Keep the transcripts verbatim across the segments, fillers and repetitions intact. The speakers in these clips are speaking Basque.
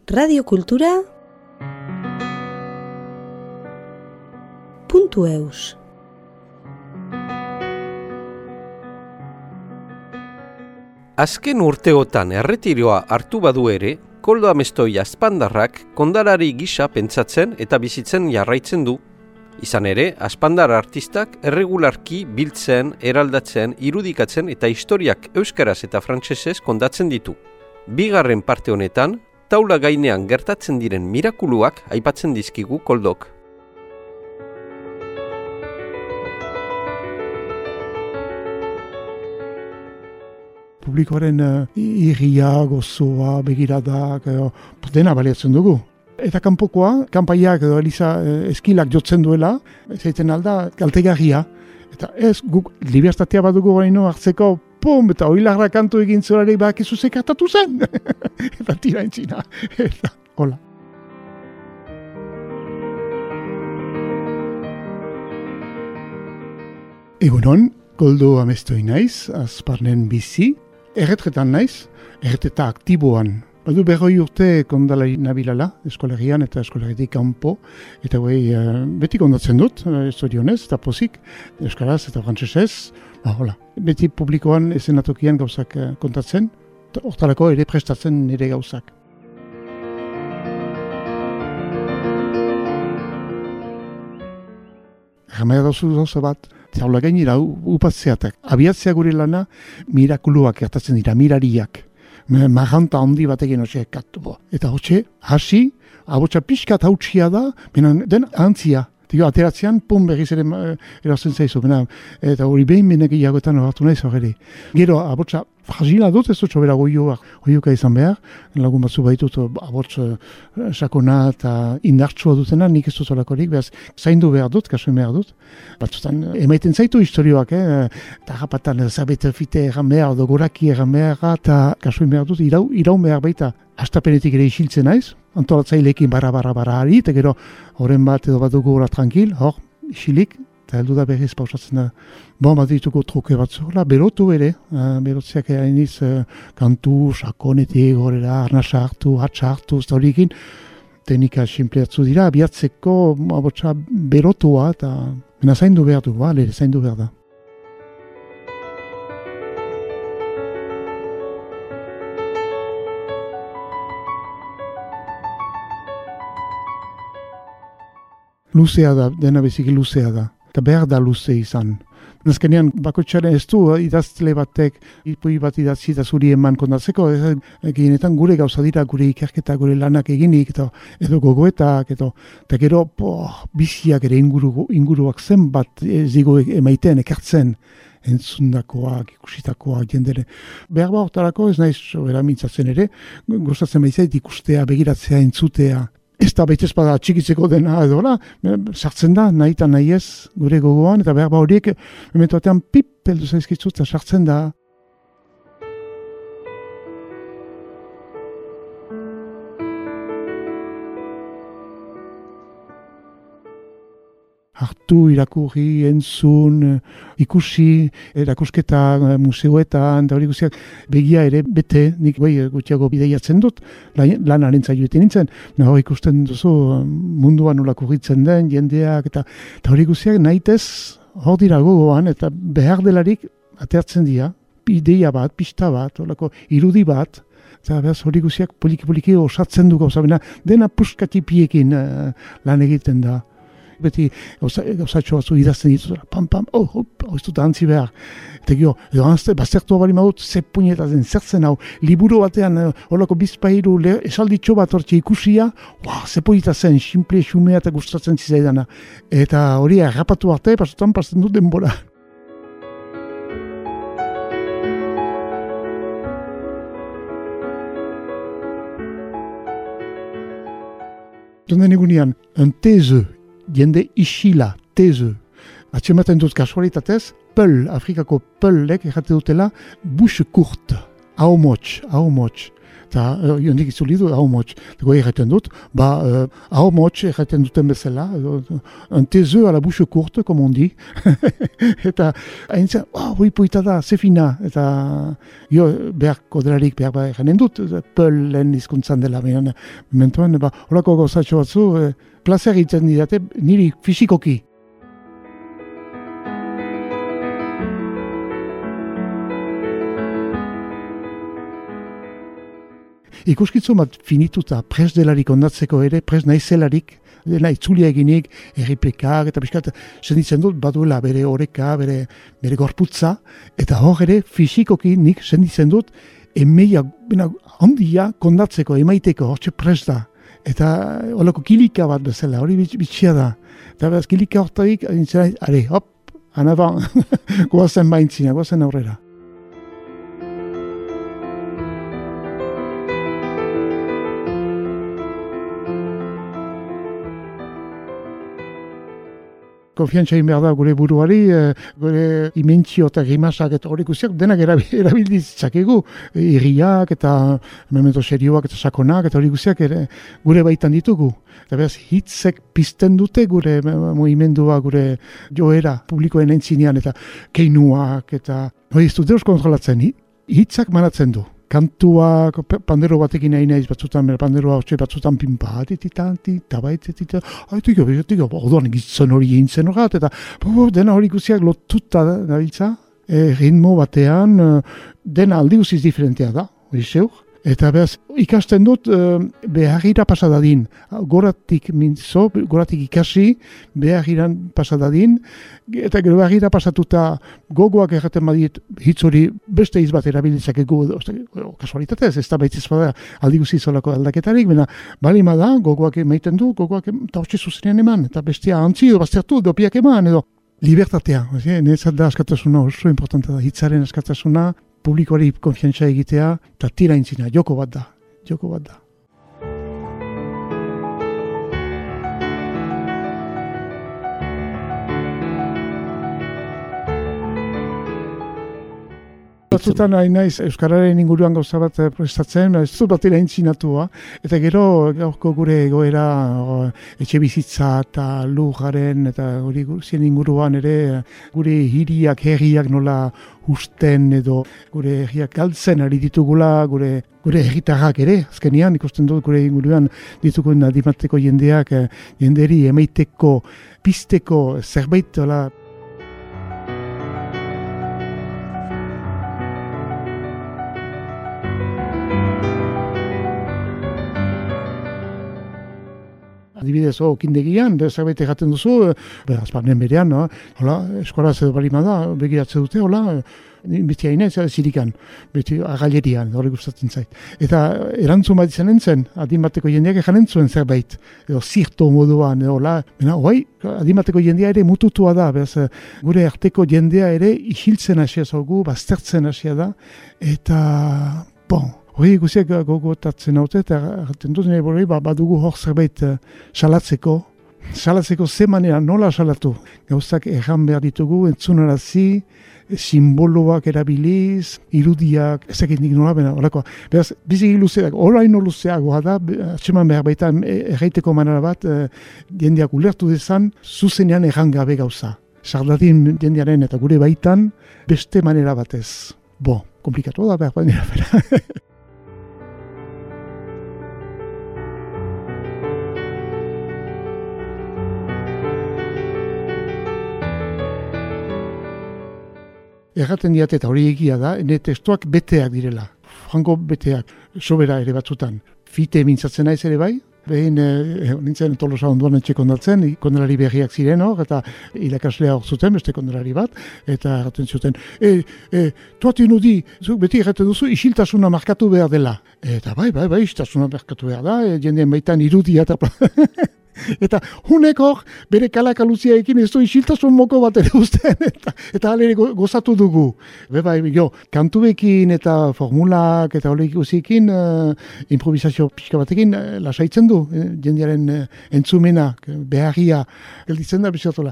Radio Kultura puntu eus. Azken urteotan erretiroa hartu badu ere, Koldo Amestoi Azpandarrak kondarari gisa pentsatzen eta bizitzen jarraitzen du. Izan ere, Azpandar artistak erregularki biltzen, eraldatzen, irudikatzen eta historiak euskaraz eta frantsesez kondatzen ditu. Bigarren parte honetan, taula gainean gertatzen diren mirakuluak aipatzen dizkigu Koldok. Publikoaren uh, irria, gozoa, begiradak, uh, dena baliatzen dugu. Eta kanpokoa, kanpaiak edo eliza uh, eskilak jotzen duela, zaiten alda kaltegarria. Eta ez, guk libertatea badugu gaino hartzeko, pum, eta oilarra kantu egin zorari bakizu zekartatu zen. Eta tira entzina. Eta, hola. Egunon, Koldo Amestoi naiz, Azparnen bizi. Erretretan naiz, erretreta aktiboan. Badu berroi urte kondalari nabilala, eskolarian eta eskolaritik kanpo, eta guai, beti kondatzen dut, estorionez eta pozik, euskaraz eta frantsesez, ba, hola. Beti publikoan esenatokian gauzak kontatzen, hortarako ere prestatzen nire gauzak. Jamea dauzu gauza bat, taula gainera upatzeatak. Abiatzea gure lana, mirakuluak gertatzen dira, mirariak. Marranta handi batekin hoxe ekatu. Eta hoxe, hasi, abotsa pixkat hautsia da, benen den antzia. Digo, ateratzean, pum, berriz ere erazten zaizu. Bena, eta hori behin benek iagoetan horatu nahi zorgeri. Gero, abotsa fragila dut, ez dut sobera goioak. Goioka izan behar, lagun batzu baitut abots sakona eta indartsua dutena, nik ez dut olakorik, behaz, zaindu behar dut, kasuen behar dut. Batzutan, emaiten zaitu historioak, eh? Tarrapatan, zabete fite egan behar, dogoraki egan behar, eta kasuen behar dut, irau, irau behar baita. Astapenetik ere isiltzen naiz, antolatzaileekin bara-bara-bara ari, eta gero, horren bat edo bat dugu gora tranquil, hor, isilik, eta heldu da berriz pausatzen da. Bon, bat dituko truke batzu, berotu ere, uh, berotziak hainiz uh, kantu, sakonetik, horrela, arnasa hartu, hatsa hartu, eta horiekin, teknika sinpleatzu dira, abiatzeko, abotsa, berotua, eta mena zaindu behar du, ba, lere, zaindu behar da. Luzea da, dena beziki luzea da. Eta behar da luze izan. Nazkenean, bakotxaren ez du, idaztele batek, ipoi bat idatzi eta zuri eman kondatzeko, eginetan gure gauza dira, gure ikerketa, gure lanak eginik, eta, edo gogoetak, edo, eta gero, poh, biziak ere inguru, inguruak zenbat zigo emaiten, ekartzen, entzundakoak, ikusitakoak, jendere. Behar ba hortarako, ez naiz sobera mintzatzen ere, gozatzen baizait ikustea, begiratzea, entzutea, ez da baita espada txikitzeko dena edo, sartzen da, nahi eta nahi ez, gure gogoan, eta behar ba horiek, momentu batean pip, heldu zaizkitzu, eta sartzen da. Hartu, irakurri, entzun, ikusi, erakusketa, museoetan, eta hori guztiak begia ere bete, nik bai gutxiago bideiatzen dut, lanaren zaioetan nintzen, naho ikusten duzu munduan nola kurritzen den, jendeak, eta, eta hori guztiak nahitez hor dira gogoan, eta behar delarik atertzen dira, ideia bat, pista bat, horako irudi bat, eta behaz hori guztiak poliki-poliki osatzen du gauza, dena puskatipiekin uh, lan egiten da. Beti gauzatxo batzu idazten ditu, pam, pam, oh, hop, oh, ez dut antzi behar. Eta gio, edo anzte, baztertua bali maut, ze puñetazen, zertzen hau, liburu batean, horako bizpairu, esalditxo bat hortxe ikusia, wow, ze polita zen, simple, xumea eta gustatzen zizaidana. Eta hori errapatu arte, pasotan pasten dut denbora. Donen egunean, un teze, jende isila, teze. Atxematen dut kasualitatez, peul, Afrikako peulek errate dutela, bouche courte, ahomotx, ahomotx. Eta jondik izuli du, hau motx. Tego erraten dut, ba, hau motx erraten duten bezala, un tezeu a la bouche courte, comme on dit. Eta hain zen, oh, hoi poita da, ze fina. Eta jo, behar kodelarik, behar behar janen dut, peul lehen izkuntzan dela. Mementoan, ba, horako gauzatxo batzu, eh, plazer egiten didate, niri fisikoki. Ikuskitzu bat finituta pres delarik ondatzeko ere, pres naizelarik, dena itzulia eginik, erriplikak, eta piskat, senditzen dut, baduela bere oreka, bere, bere gorputza, eta hor ere, fisikoki nik senditzen dut, emeia, bena, handia kondatzeko, emaiteko, hortxe pres da. Eta holako kilika bat bezala, hori bitxia da. Eta behaz, kilika hortarik, are, hop, anaban, goazen baintzina, goazen aurrera. Konfiantza egin behar da gure buruari, gure imentsio eta grimasak eta horiek guztiak denak erabilditzakegu. Irriak eta memento serioak eta sakonak eta horiek guztiak ere gure baitan ditugu. Eta behaz, hitzek pizten dute gure mugimendua, gure joera publikoen entzinean eta keinuak eta hori ez dut deus kontrolatzen, hitzak manatzen du. Kantuak, pandero batekin nahi naiz batzutan, panderoa hotxe batzutan pinpa, tititan, tabait, tititan, haitu ego, haitu ego, orduan gitzen hori gintzen horat, eta dena hori guziak lotuta dabiltza, e, ritmo batean, dena aldi guziz diferentea da, hori zeur. Eta behaz, ikasten dut beharira pasadadin, goratik mintzo, goratik ikasi, behagiran pasadadin, eta gero beharira pasatuta gogoak erraten badiet hitz hori beste hitz bat erabilitzak egu, kasualitatez, ez da baitziz bada aldi guziz olako aldaketarik, baina bali ma da, gogoak emaiten du, gogoak eta hortxe zuzenean eman, eta bestia antzi edo baztertu, dopiak eman, edo libertatea, niretzat da askatasuna oso importanta da, hitzaren askatasuna, publikoari konfiantza egitea, eta tira intzina, joko bat da, joko bat da. Batzutan hain naiz Euskararen inguruan gauza bat prestatzen, ez dut bat intzinatua, eta gero gaurko gure egoera etxe bizitza eta lujaren eta hori zien inguruan ere gure hiriak, herriak nola husten edo gure herriak galtzen ari ditugula, gure gure herritarrak ere, azkenean ikusten dut gure inguruan ditugun adimateko jendeak, jenderi emaiteko, pizteko zerbait dola. Adibidez, oh, kindegian, zerbait egaten duzu, azparnen berean, no? Hola, eskola edo balima da, begiratze dute, hola, beti hainez, zirikan, beti agalerian, hori gustatzen zait. Eta erantzun bat izan entzen, adin bateko jendeak ejan entzuen zerbait, edo zirto moduan, edo, hola, bena, hoi, adin bateko jendea ere mututua da, beraz, gure arteko jendea ere isiltzen hasia zaugu, baztertzen hasia da, eta, bon, hori guziak gogotatzen haute, eta erraten dut, nire borei, badugu hor zerbait salatzeko. Salatzeko ze manera nola salatu. Gauzak erran behar ditugu, entzunarazi, simboloak erabiliz, irudiak, ezakit nik nola bena, horako. Beraz, biziki luzeak, oraino luzeagoa da, atseman behar baita erraiteko manera bat, jendeak ulertu dezan, zuzenean erran gabe gauza. Sardadin jendearen eta gure baitan, beste manera batez. Bo, komplikatu da behar baina bera. Erraten diat eta hori egia da, ene testuak beteak direla. Franko beteak, sobera ere batzutan. Fite mintzatzen naiz ere bai, behin eh, nintzen Tolosa onduan etxe kondatzen, kondelari berriak ziren hor, eta irakaslea hor zuten, beste kondelari bat, eta erraten zuten, e, e, tuati nudi, zuk beti erraten duzu, isiltasuna markatu behar dela. Eta bai, bai, bai, isiltasuna markatu behar da, e, jendeen baitan irudia eta... Eta hunek hor, bere kalakaluzia ekin ez du isiltasun moko bat ere uzten, eta, eta alere gozatu dugu. Be bai, jo, kantuekin eta formulak eta hori ikusikin, uh, improvisazio pixka batekin, uh, lasaitzen du, uh, jendearen uh, entzumena, beharria, gelditzen da bizatola.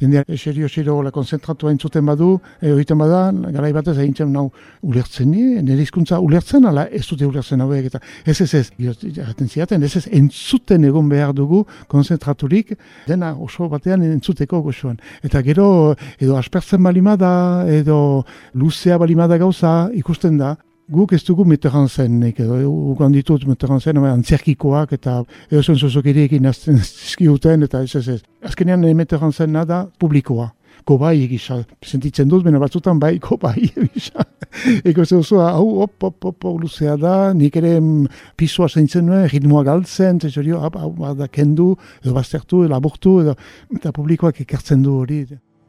jendea serio-serio konzentratua entzuten badu, egiten bada, garai batez egintzen nau ulertzen ni, nire hizkuntza ulertzen, ala ez dute ulertzen hauek, eta ez ez ez, jaten ziaten, ez ez entzuten egon behar dugu konzentraturik, dena oso batean entzuteko goxoan. Eta gero, edo aspertzen balimada, edo luzea balimada gauza, ikusten da, guk ez dugu Mitterrand zen, edo ukan ditut Mitterrand zen, antzerkikoak eta edo zen zozokiriekin azten zizkiuten, eta ez ez ez. Azkenean Mitterrand zen nada publikoa. Kobai egisa, sentitzen dut, bena batzutan bai, kobai egisa. Eko ez oso, hau, hop, hop, hop, hop, luzea da, nik ere pisua zeintzen nuen, ritmoa galtzen, tezorio, hau, hau, da kendu, edo baztertu, laburtu, edo, eta publikoak ekartzen du hori.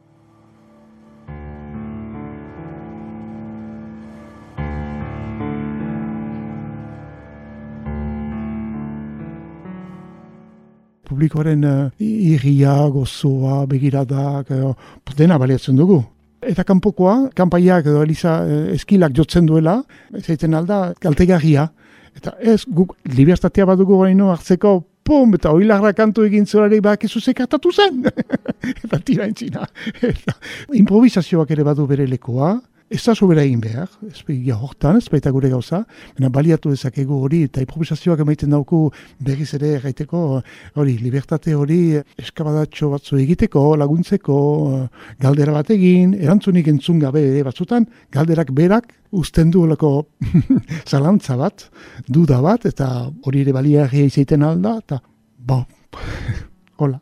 Publikoaren uh, irria, gozoa, begiradak, uh, dena baliatzen dugu. Eta kanpokoa, kanpaiak edo eliza uh, eskilak jotzen duela, zaiten alda, kaltegarria. Eta ez, guk libertatea badugu baino hartzeko, pum, eta oilarra kantu egin zorari bakizu zekartatu zen. Eta tira entzina. Eta improvisazioak ere badu bere lekoa. Ez da sobera egin behar, ez begia hortan, ez baita gure gauza, baina baliatu dezakegu hori, eta improvisazioak emaiten dauku berriz ere gaiteko, hori, libertate hori eskabadatxo batzu egiteko, laguntzeko, galdera bat egin, erantzunik entzun gabe ere batzutan, galderak berak uzten du lako zalantza bat, duda bat, eta hori ere baliagia izaiten alda, eta bo, hola.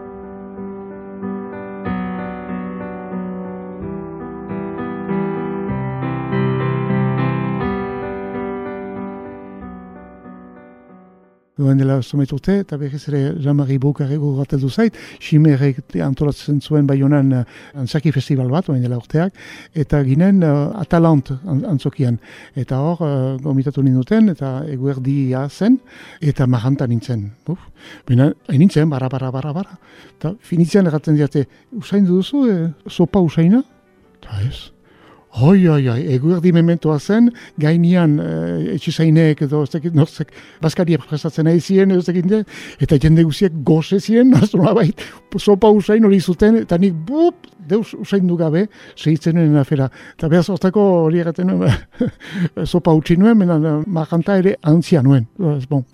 Goen dela zomait urte, eta berriz ere Jean-Marie Boukarrego gateldu zait, Ximerrek antolatzen zuen Baionan uh, antzaki festival bat, goen dela urteak, eta ginen uh, Atalant antzokian. Eta hor, uh, gomitatu ninduten, eta eguerdia zen, eta maranta nintzen. Uf. Baina, hain nintzen, bara, bara, bara, bara. Eta finitzean erraten diate, usain duzu, e, sopa usaina? Eta ez. Hoi, hoi, hoi, eguerdi mementoa zen, gainean e, etxizainek edo, ez dakit, norzek, Baskaria prestatzen nahi ziren, ez dakit, eta jende guziek goze ziren, aztola bait, sopa usain hori zuten, eta nik, bup, deus usain du gabe, segitzen nuen afera. Eta behaz, oztako hori egaten nuen, sopa utzi nuen, menan, marjanta ere antzia nuen, ez bon.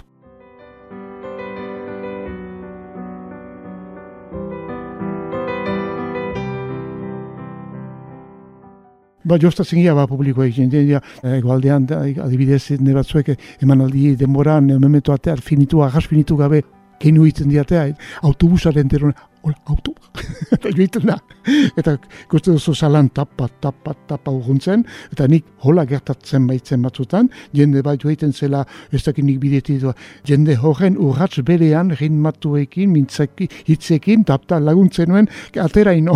Ba, jostatzen gira, ba, publikoa egin, egoaldean, adibidez, ne batzuek emanaldi denboran, memento atear, finitu, arras finitu gabe, keinu egiten diatea, autobusaren teron, hola, autobus, eta joiten da. Eta ikusten duzu salan tapa, tapa, tapa urguntzen, eta nik hola gertatzen baitzen batzutan, jende bat joiten zela, ez dakit nik bidetitua, jende horren urratz berean, ritmatuekin, mintzekin, hitzekin, tapta laguntzen nuen, ateraino.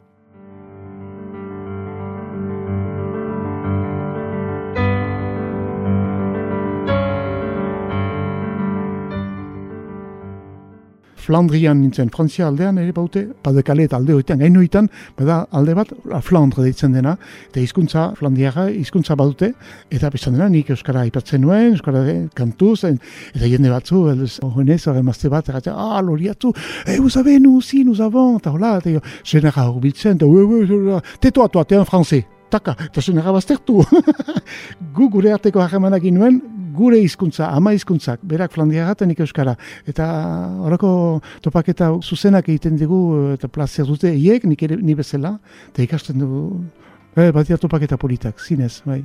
Flandrian nintzen, Frantzia aldean ere baute, Padekale eta alde horietan, gain horietan, bada alde bat, Flandre deitzen dena, eta hizkuntza Flandiara, hizkuntza badute, eta biztan dena, nik Euskara aipatzen nuen, Euskara kantuz, eta jende batzu, honez, emazte bat, eta ah, loriatu, eh, vous avez, nous aussi, nous avons, eta hola, eta jo, zenera horbitzen, eta, teto atu atean francais, taka, eta zenera baztertu. Gu gure arteko harremanak nuen, gure hizkuntza, ama hizkuntzak, berak Flandiara eta nik Euskara. Eta horako topaketa zuzenak egiten dugu eta plazer dute hiek, nik ere ni bezala, eta ikasten dugu, eh, batia topaketa politak, zinez, bai.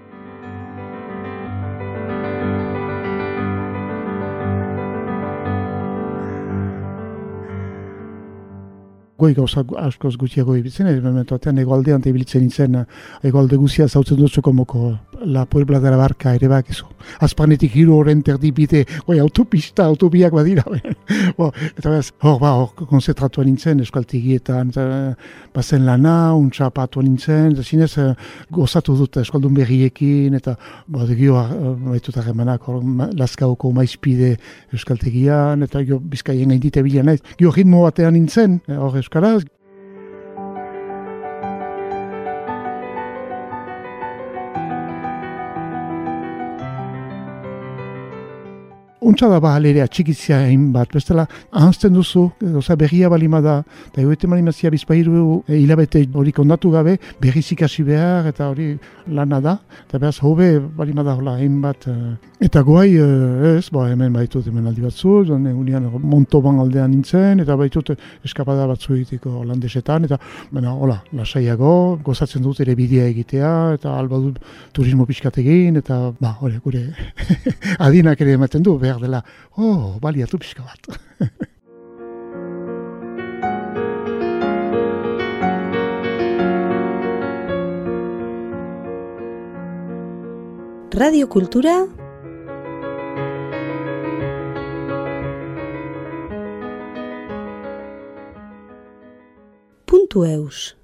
Goi gauza askoz gutxiago ibitzen, momentu batean egoaldean eta ibilitzen nintzen, egoalde guzia zautzen dutzuko moko La Puebla de la Barca ere bakizu. Azpanetik hiru horren terdi bide, goi autopista, autobiak badira. Bo, eta behaz, hor ba, hor konzentratua nintzen, eskualtegietan, bazen lana, untxapatu nintzen, eta zinez gozatu dut eskualdun berriekin, eta bo, gio baitut arremanak, hor Lazkaoko maizpide eskualtegian, eta gio bizkaien gaindite bilan naiz. Gio ritmo batean nintzen, hor euskaraz. untsa da bahalerea txikitzia egin bat, bestela ahazten duzu, oza, berria balima da, eta egoite malimazia bizpairu hilabete hori kondatu gabe, berriz ikasi behar, eta hori lana da, eta behaz hobe balima da hola egin bat. Eta guai, ez, ba, hemen baitut hemen aldi batzu, unian Montoban aldean nintzen, eta baitut eskapada batzu egiteko holandesetan, eta bena, hola, lasaiago, gozatzen dut ere bidea egitea, eta alba dut turismo pixkat egin, eta ba, hori, gure adinak ere ematen du, behar dela, oh, baliatu pixka bat. Radio Kultura puntu eus